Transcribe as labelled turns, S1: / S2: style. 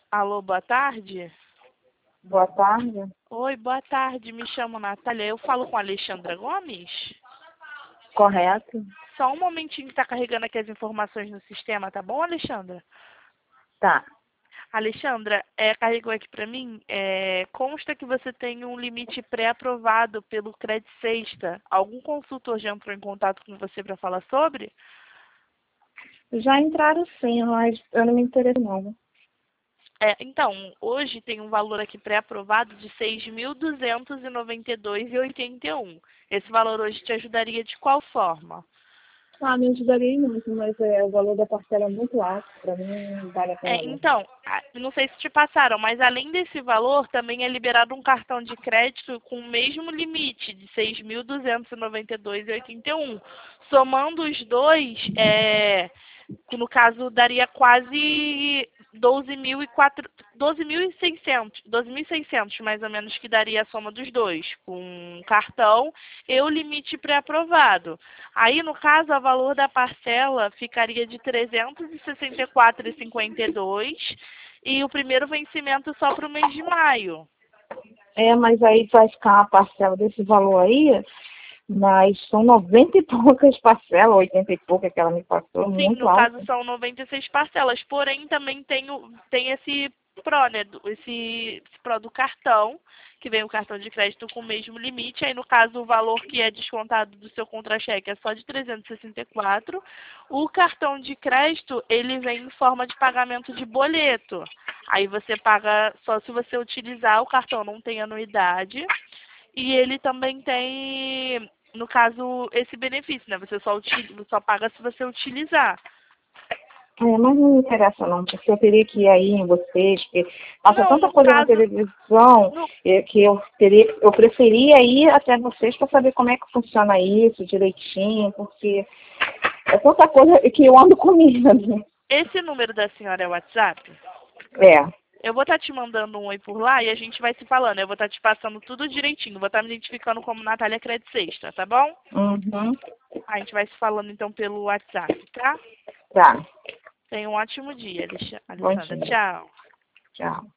S1: Alô, boa tarde?
S2: Boa tarde.
S1: Oi, boa tarde. Me chamo Natália. Eu falo com a Alexandra Gomes?
S2: Correto?
S1: Só um momentinho que está carregando aqui as informações no sistema, tá bom, Alexandra?
S2: Tá.
S1: Alexandra, carregou aqui para mim, consta que você tem um limite pré-aprovado pelo Credit Sexta. Algum consultor já entrou em contato com você para falar sobre?
S2: Já entraram sim, mas eu não me interesso não.
S1: Então, hoje tem um valor aqui pré-aprovado de R$ 6.292,81. Esse valor hoje te ajudaria de qual forma?
S2: Me ajudaria muito, mas o valor da parcela é muito alto, para mim não vale a pena não.
S1: Então, não sei se te passaram, mas além desse valor, também é liberado um cartão de crédito com o mesmo limite, de R$ 6.292,81. Somando os dois, que no caso daria quase 12.600 mais ou menos, que daria a soma dos dois, com cartão e o limite pré-aprovado. Aí, no caso, o valor da parcela ficaria de R$ 364,52 e o primeiro vencimento só para o mês de maio.
S2: Mas aí vai ficar uma parcela desse valor aí, mas são 90 e poucas parcelas, 80 e poucas que ela me passou,
S1: Sim,
S2: muito
S1: no caso
S2: alto.
S1: são 96 parcelas, porém também tem esse Pro, né? Esse Pro do cartão, que vem o cartão de crédito com o mesmo limite. Aí, no caso, o valor que é descontado do seu contra-cheque é só de 364. O cartão de crédito, ele vem em forma de pagamento de boleto. Aí você paga só se você utilizar, o cartão não tem anuidade. E ele também tem, no caso, esse benefício, né? Você só paga se você utilizar.
S2: Mas não me interessa não, porque eu teria que ir aí em vocês, porque passa
S1: Não,
S2: tanta
S1: no
S2: coisa na
S1: caso,
S2: televisão
S1: no,
S2: que eu preferia ir até vocês para saber como é que funciona isso direitinho, porque é tanta coisa que eu ando com medo.
S1: esse número da senhora é o WhatsApp?
S2: É,
S1: Eu vou estar te mandando um oi por lá e a gente vai se falando. Eu vou estar te passando tudo direitinho. Vou estar me identificando como Natália Credit Sexta, tá bom?
S2: uhum,
S1: A gente vai se falando então pelo WhatsApp, tá?
S2: tá,
S1: Tenha um ótimo dia,
S2: bom
S1: Alessandra.
S2: dia,
S1: Tchau.
S2: tchau.